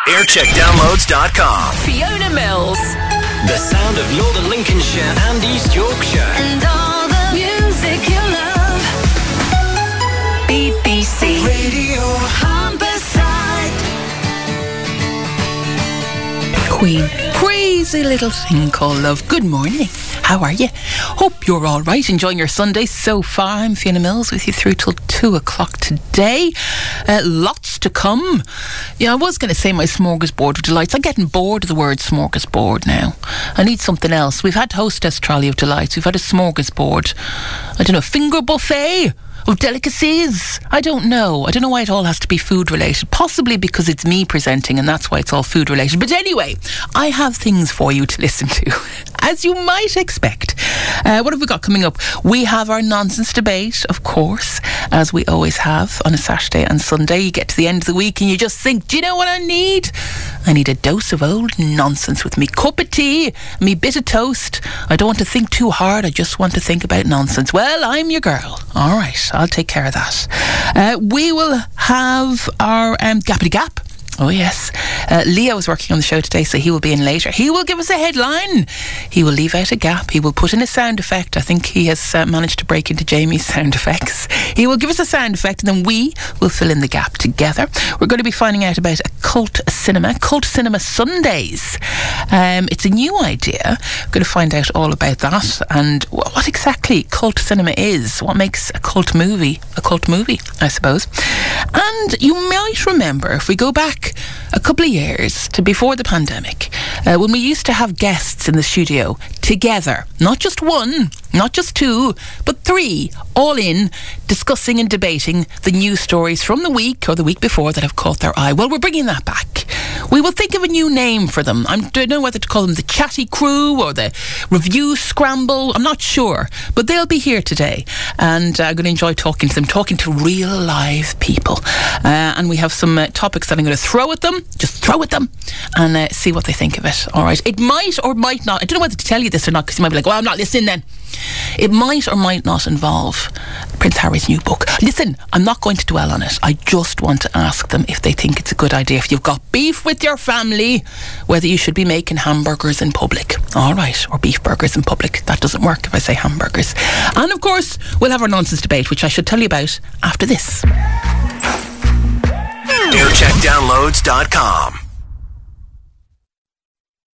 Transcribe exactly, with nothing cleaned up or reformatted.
aircheck downloads dot com. Fiona Mills. The sound of Northern Lincolnshire and East Yorkshire. And all the music you love. B B C Radio Humberside. Queen. Crazy little thing called love. Good morning. How are you? Hope you're all right. Enjoying your Sunday so far. I'm Fiona Mills with you through till two o'clock today. Uh, lots to come. Yeah, I was going to say my smorgasbord of delights. I'm getting bored of the word smorgasbord now. I need something else. We've had hostess trolley of delights. We've had a smorgasbord. I don't know, finger buffet of delicacies. I don't know. I don't know why it all has to be food related. Possibly because it's me presenting and that's why it's all food related. But anyway, I have things for you to listen to, as you might expect. Uh, what have we got coming up? We have our nonsense debate, of course, as we always have on a Saturday and Sunday. You get to the end of the week and you just think, do you know what I need? I need a dose of old nonsense with me cup of tea, me bit of toast. I don't want to think too hard. I just want to think about nonsense. Well, I'm your girl. All right, I'll take care of that. Uh, we will have our um, Gappity Gap. Oh yes, uh, Leo is working on the show today, so he will be in later. He will give us a headline. He will leave out a gap. He will put in a sound effect. I think he has uh, managed to break into Jamie's sound effects. He will give us a sound effect and then we will fill in the gap together. We're going to be finding out about a cult cinema, Cult Cinema Sundays. Um, it's a new idea. We're going to find out all about that and what exactly cult cinema is. What makes a cult movie a cult movie, I suppose. And you might remember, if we go back a couple of years to before the pandemic, uh, when we used to have guests in the studio together, not just one, not just two, but three, all in, discussing and debating the news stories from the week or the week before that have caught their eye. Well, we're bringing that back. We will think of a new name for them. I don't know whether to call them the Chatty Crew or the Review Scramble. I'm not sure, but they'll be here today, and I'm going to enjoy talking to them, talking to real live people. Uh, and we have some uh, topics that I'm going to throw at them, just throw at them, and uh, see what they think of it. All right. It might or might not. I don't know whether to tell you this or not, because you might be like, well, I'm not listening then. It might or might not involve Prince Harry's new book. Listen, I'm not going to dwell on it. I just want to ask them if they think it's a good idea, if you've got beef with your family, whether you should be making hamburgers in public. All right, or beef burgers in public. That doesn't work if I say hamburgers. And of course, we'll have our nonsense debate, which I should tell you about after this. aircheck downloads dot com.